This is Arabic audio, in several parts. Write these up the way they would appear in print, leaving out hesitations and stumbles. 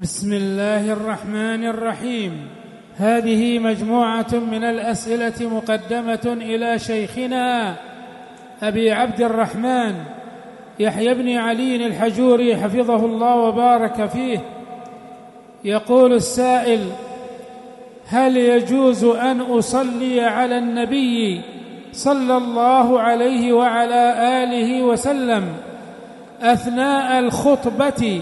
بسم الله الرحمن الرحيم. هذه مجموعة من الأسئلة مقدمة إلى شيخنا أبي عبد الرحمن يحيى بن علي الحجوري حفظه الله وبارك فيه. يقول السائل: هل يجوز أن أصلي على النبي صلى الله عليه وعلى آله وسلم أثناء الخطبة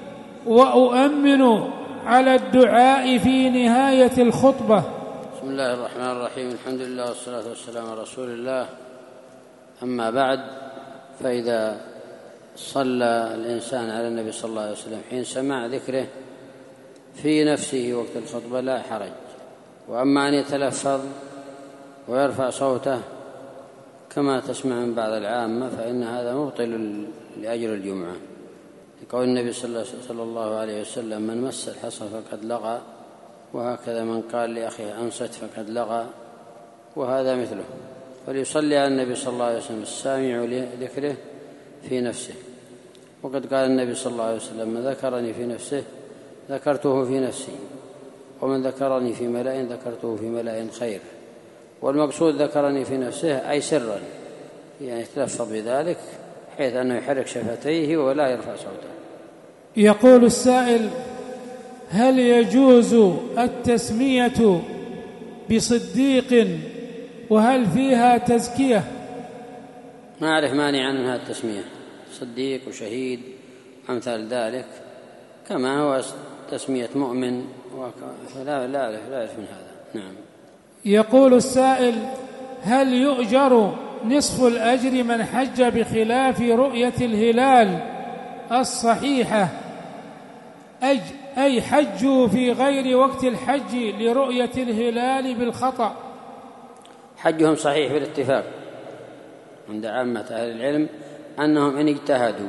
وأؤمن على الدعاء في نهاية الخطبة؟ بسم الله الرحمن الرحيم. الحمد لله والصلاة والسلام على رسول الله. أما بعد، فإذا صلى الإنسان على النبي صلى الله عليه وسلم حين سمع ذكره في نفسه وقت الخطبة لا حرج، وأما أن يتلفظ ويرفع صوته كما تسمع من بعض العامة فإن هذا مبطل لأجر الجمعة، لقول النبي صلى الله عليه وسلم: من مس الحصى فقد لغى، وهكذا من قال لأخيه أنصت فقد لغى، وهذا مثله. فليصلي على النبي صلى الله عليه وسلم السامع لذكره في نفسه، وقد قال النبي صلى الله عليه وسلم: من ذكرني في نفسه ذكرته في نفسي، ومن ذكرني في ملأ ذكرته في ملأ خير. والمقصود ذكرني في نفسه أي سرا، يعني يتلفظ بذلك حيث أنه يحرك شفتيه ولا يرفع صوته. يقول السائل: هل يجوز التسمية بصديق وهل فيها تزكية؟ ما أعرف مانع منها التسمية، صديق وشهيد وأمثال ذلك، كما هو تسمية مؤمن، لا أعرف من هذا. نعم. يقول السائل: هل يؤجر نصف الأجر من حج بخلاف رؤية الهلال الصحيحة، أي حجوا في غير وقت الحج لرؤية الهلال بالخطأ؟ حجهم صحيح بالاتفاق عند عامة أهل العلم، أنهم إن اجتهدوا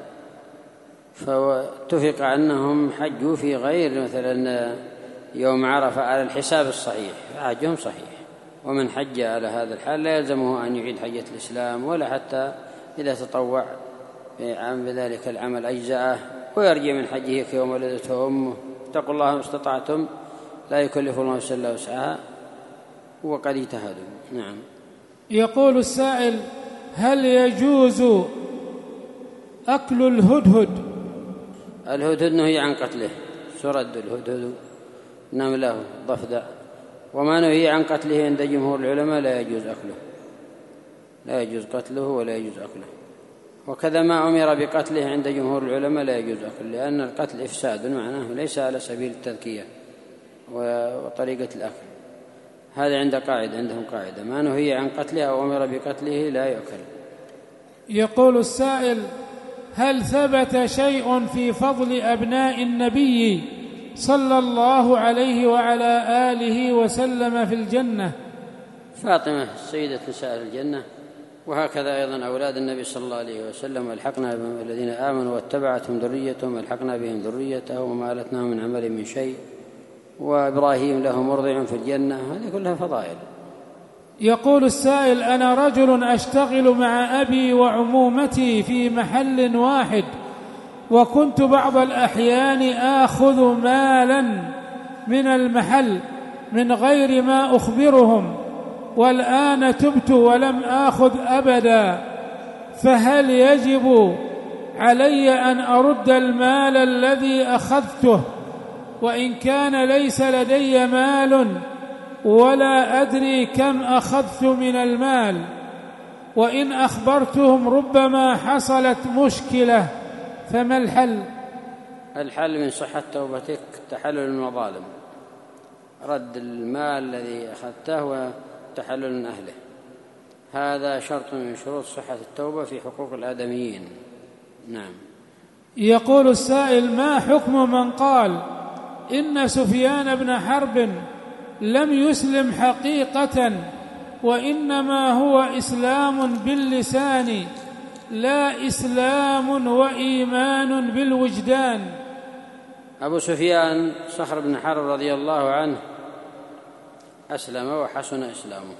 فاتفق أنهم حجوا في غير مثلا يوم عرفة على الحساب الصحيح، حجهم صحيح. ومن حج على هذا الحال لا يلزمه أن يعيد حجة الإسلام، ولا حتى إذا تطوع بذلك العمل أجزاءه، ويرجع من حجه كيوم ولدته أمه. اتقوا الله ما استطعتم، لا يكلف الله نفسا إلا وسعها، وقد اجتهدوا. نعم. يقول السائل: هل يجوز أكل الهدهد؟ الهدهد نهي عن قتله، سرد الهدهد نمله ضفدع، وما نهي عن قتله عند جمهور العلماء لا يجوز أكله، لا يجوز قتله ولا يجوز أكله. وكذا ما أمر بقتله عند جمهور العلماء لا يجوز أكله، لأن القتل إفساد معناه ليس على سبيل التذكية وطريقة الأكل. هذا عندهم قاعدة: ما نهي عن قتله أو أمر بقتله لا يؤكل. يقول السائل: هل ثبت شيء في فضل أبناء النبي صلى الله عليه وعلى آله وسلم في الجنة؟ فاطمة سيدة نساء الجنة، وهكذا أيضا أولاد النبي صلى الله عليه وسلم: الحقنا بهم الذين آمنوا واتبعتهم ذريتهم الحقنا بهم ذريتهم وما ألتناهم من عمل من شيء، وإبراهيم له مرضع في الجنة. هذه كلها فضائل. يقول السائل: أنا رجل أشتغل مع أبي وعمومتي في محل واحد، وكنت بعض الأحيان آخذ مالا من المحل من غير ما أخبرهم، والآن تبت ولم آخذ أبدا، فهل يجب علي أن أرد المال الذي أخذته، وإن كان ليس لدي مال ولا أدري كم أخذت من المال، وإن أخبرتهم ربما حصلت مشكلة، فما الحل؟ الحل من صحة توبتك تحلل المظالم، رد المال الذي أخذته وتحلل من أهله، هذا شرط من شروط صحة التوبة في حقوق الآدميين. نعم. يقول السائل: ما حكم من قال إن سفيان بن حرب لم يسلم حقيقة، وإنما هو إسلام باللسان لا إسلام وإيمان بالوجدان؟ أبو سفيان صخر بن حرب رضي الله عنه أسلم وحسن إسلامه،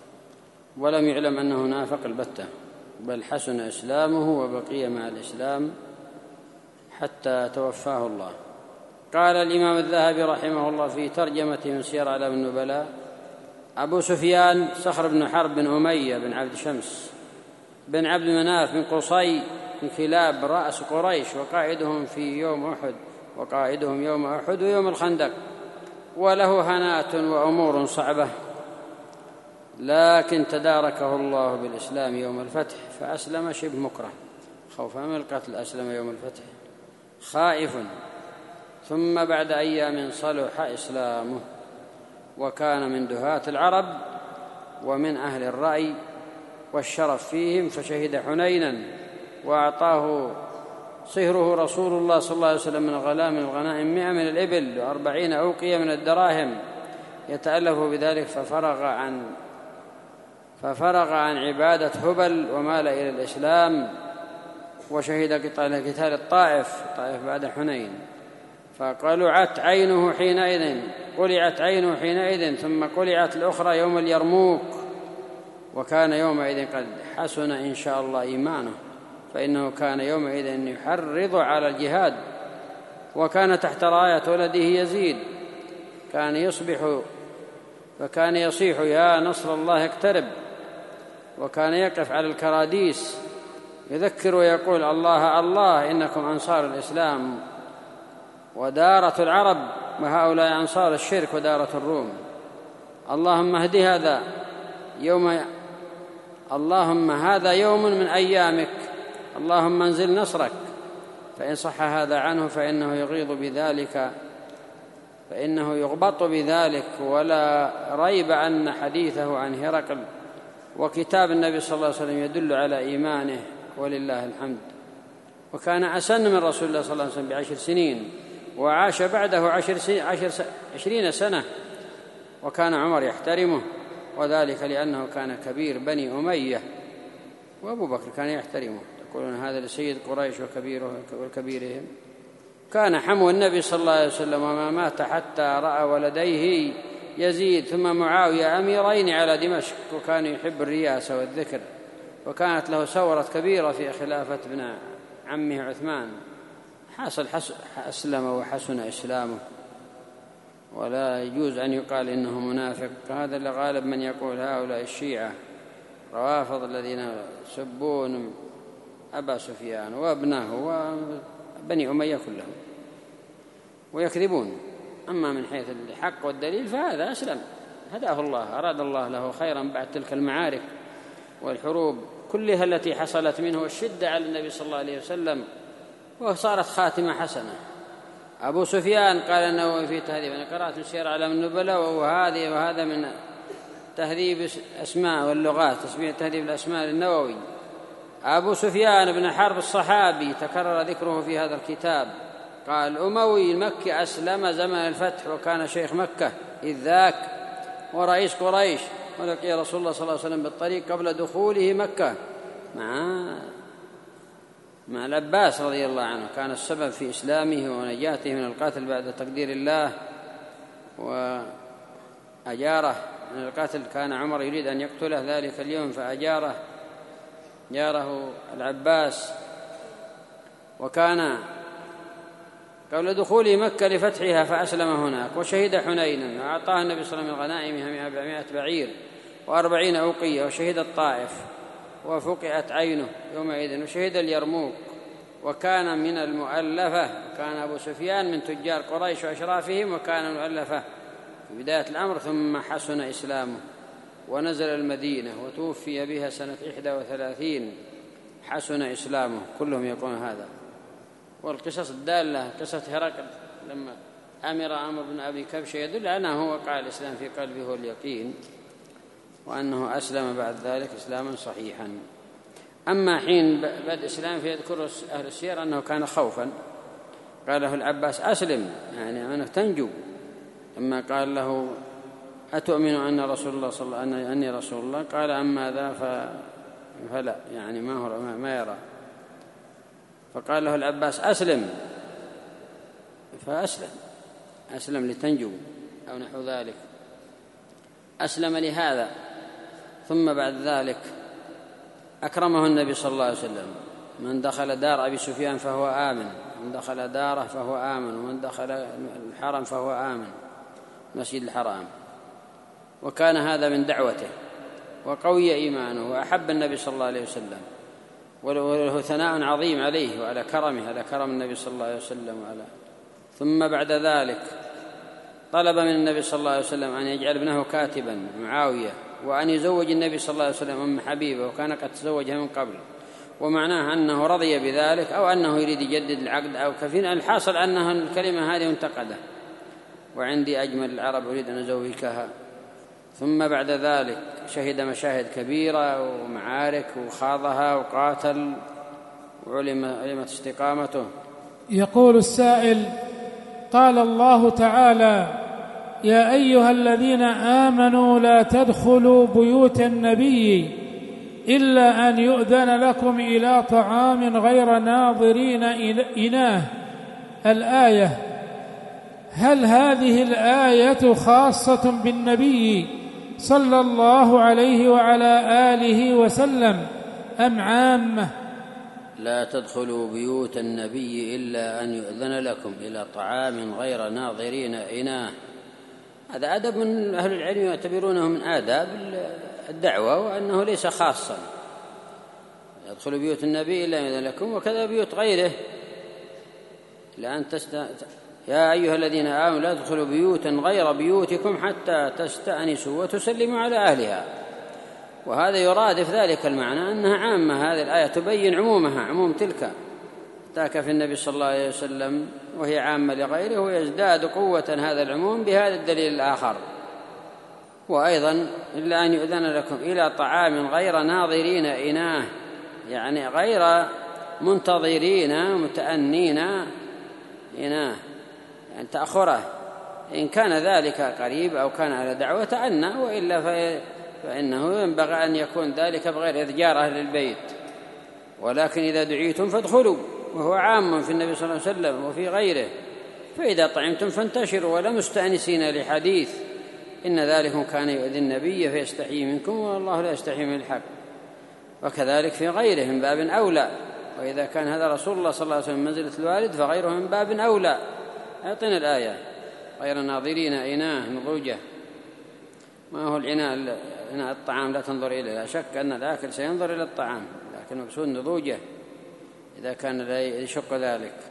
ولم يعلم أنه نافق البتة، بل حسن إسلامه وبقي مع الإسلام حتى توفاه الله. قال الإمام الذهبي رحمه الله في ترجمته من سير أعلام النبلاء: أبو سفيان صخر بن حرب بن أمية بن عبد شمس بن عبد مناف بن قصي بن كلاب رأس قريش، وقائدهم يوم أحد ويوم الخندق، وله هنات وأمور صعبة، لكن تداركه الله بالإسلام يوم الفتح فأسلم شبه مكره، خوفا من القتل أسلم يوم الفتح خائف، ثم بعد أيام صلح إسلامه، وكان من دهاة العرب ومن أهل الرأي والشرف فيهم، فشهد حنينا وأعطاه صهره رسول الله صلى الله عليه وسلم من الغنائم 100 من الإبل و40 أوقية من الدراهم يتألف بذلك، ففرغ عن عبادة هبل ومال إلى الإسلام، وشهد قتال الطائف بعد حنين، فقلعت عينه حينئذ ثم قلعت الأخرى يوم اليرموك، وكان يومئذ قد حسن إن شاء الله إيمانه، فإنه كان يومئذ يحرض على الجهاد، وكان تحت راية ولده يزيد، فكان يصيح: يا نصر الله اقترب، وكان يقف على الكراديس يذكر ويقول: الله الله إنكم أنصار الإسلام ودارة العرب، وهؤلاء أنصار الشرك ودارة الروم. اللهم هذا يوم من أيامك، اللهم انزل نصرك. فإن صح هذا عنه فإنه يغبط بذلك، ولا ريب أن حديثه عن هرقل وكتاب النبي صلى الله عليه وسلم يدل على إيمانه، ولله الحمد. وكان أسن من رسول الله صلى الله عليه وسلم ب10 سنين، وعاش بعده 20 سنة، وكان عمر يحترمه، وذلك لأنه كان كبير بني أمية، وأبو بكر كان يحترمه. يقولون هذا لسيد قريش وكبيرهم. كان حمو النبي صلى الله عليه وسلم وما مات حتى رأى ولديه يزيد ثم معاوية أميرين على دمشق، وكان يحب الرياسة والذكر، وكانت له ثورة كبيرة في خلافة ابن عمه عثمان. أسلم وحسن إسلامه، ولا يجوز أن يقال إنه منافق. هذا لغالب من يقول هؤلاء الشيعة روافض الذين يسبون أبا سفيان وابنه وبني أمية كلهم ويكذبون. أما من حيث الحق والدليل فهذا أسلم، هداه الله، أراد الله له خيرا بعد تلك المعارك والحروب كلها التي حصلت منه، والشدة على النبي صلى الله عليه وسلم، وصارت خاتمة حسنة. أبو سفيان قال النووي في تهذيب، أنا قرأت سير أعلام النبلاء وهذا من تهذيب أسماء واللغات، تهذيب الأسماء للنووي. أبو سفيان بن حرب الصحابي تكرر ذكره في هذا الكتاب، قال: أموي المكي أسلم زمن الفتح، وكان شيخ مكة إذ ذاك ورئيس قريش، ولقي رسول الله صلى الله عليه وسلم بالطريق قبل دخوله مكة مع العباس رضي الله عنه، كان السبب في إسلامه ونجاته من القتل بعد تقدير الله، وأجاره من القتل. كان عمر يريد أن يقتله ذلك اليوم فأجاره العباس، وكان قبل دخول مكة لفتحها فأسلم هناك، وشهد حنينا، وأعطاه النبي صلى الله عليه وسلم غنائمها 100 بعير و40 أوقية، وشهد الطائف وفقئت عينه يومئذ، وشهد اليرموك، وكان من المؤلفة. وكان أبو سفيان من تجار قريش وأشرافهم، وكان مؤلفة في بداية الأمر، ثم حسن إسلامه ونزل المدينة وتوفي بها سنة 31. حسن إسلامه، كلهم يقولون هذا. والقصص الدالة قصة هرقل لما أمر عمرو بن أبي كبشة يدل على أنه وقع الإسلام في قلبه واليقين، وأنه أسلم بعد ذلك إسلاما صحيحا. أما حين بدء الإسلام فيذكر أهل السير أنه كان خوفا، قال له العباس: أسلم، يعني أنك تنجو. لما قال له: أتؤمن أن رسول الله صلى الله عليه وسلم أني رسول الله؟ قال: أما ذا فلا، يعني ما يرى. فقال له العباس: أسلم، فأسلم لتنجو أو نحو ذلك. أسلم لهذا. ثم بعد ذلك أكرمه النبي صلى الله عليه وسلم: من دخل دار أبي سفيان فهو آمن، من دخل داره فهو آمن، ومن دخل الحرم فهو آمن، المسجد الحرام. وكان هذا من دعوته وقوي إيمانه وأحب النبي صلى الله عليه وسلم، وله ثناء عظيم عليه وعلى كرمه، على كرم النبي صلى الله عليه وسلم ثم بعد ذلك طلب من النبي صلى الله عليه وسلم أن يجعل ابنه كاتبا معاوية، وأن يزوج النبي صلى الله عليه وسلم أم حبيبة، وكان قد تزوجها من قبل، ومعناه أنه رضي بذلك أو أنه يريد يجدد العقد أو كفين. الحاصل أنها الكلمة هذه منتقدة، وعندي أجمل العرب أريد أن أزوجكها. ثم بعد ذلك شهد مشاهد كبيرة ومعارك وخاضها وقاتل وعلمت استقامته. يقول السائل: قال الله تعالى: يا أيها الذين آمنوا لا تدخلوا بيوت النبي إلا أن يؤذن لكم إلى طعام غير ناظرين إناه. الآية، هل هذه الآية خاصة بالنبي صلى الله عليه وعلى آله وسلم أم عامة؟ لا تدخلوا بيوت النبي إلا أن يؤذن لكم إلى طعام غير ناظرين إناه. هذا أدب من أهل العلم يعتبرونه من آداب الدعوة، وأنه ليس خاصا. يدخل بيوت النبي إلا أن يؤذن لكم، وكذا بيوت غيره. يا أيها الذين آمنوا لا تدخلوا بيوتا غير بيوتكم حتى تستأنسوا وتسلموا على أهلها. وهذا يرادف ذلك المعنى أنها عامة. هذه الآية تبين عمومها، عموم تلك تاك في النبي صلى الله عليه وسلم، وهي عامة لغيره، ويزداد قوة هذا العموم بهذا الدليل الآخر. وأيضا إلا أن يؤذن لكم إلى طعام غير ناظرين إناه، يعني غير منتظرين متأنين إناه، يعني تأخره. إن كان ذلك قريب أو كان على دعوة تأنى، وإلا فإنه ينبغي أن يكون ذلك بغير إضجار أهل البيت. ولكن إذا دعيتم فادخلوا، وهو عام في النبي صلى الله عليه وسلم وفي غيره. فإذا طعمتم فانتشروا ولا مستأنسين لحديث، إن ذلكم كان يؤذي النبي فيستحيي منكم، والله لا يستحيي من الحق. وكذلك في غيره من باب أولى. وإذا كان هذا رسول الله صلى الله عليه وسلم منزلة الوالد، فغيره من باب أولى. أعطنا الآية: غير ناظرين إناه، نضوجه. ما هو العناء الطعام لا تنظر إليه، لا شك أن الآكل سينظر إلى الطعام، لكن مقصود نضوجه إذا كان لا يشق ذلك.